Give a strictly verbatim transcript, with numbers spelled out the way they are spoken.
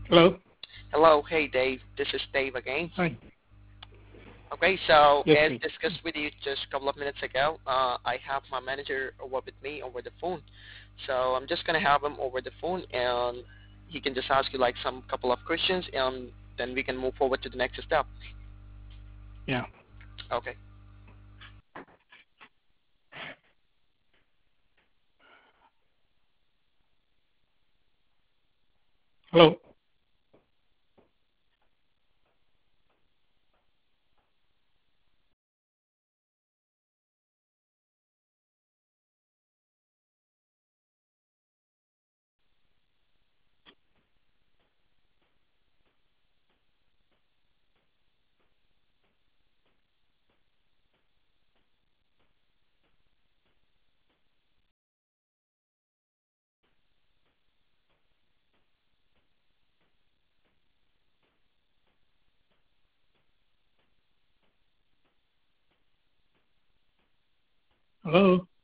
Hello. Hello, hey Dave. This is Dave again. Hi. Okay, so Yes, as please. discussed with you just a couple of minutes ago, uh, I have my manager over with me over the phone. So I'm just gonna have him over the phone, and he can just ask you like some couple of questions, and then we can move forward to the next step. Yeah. Okay. Hello. Hello.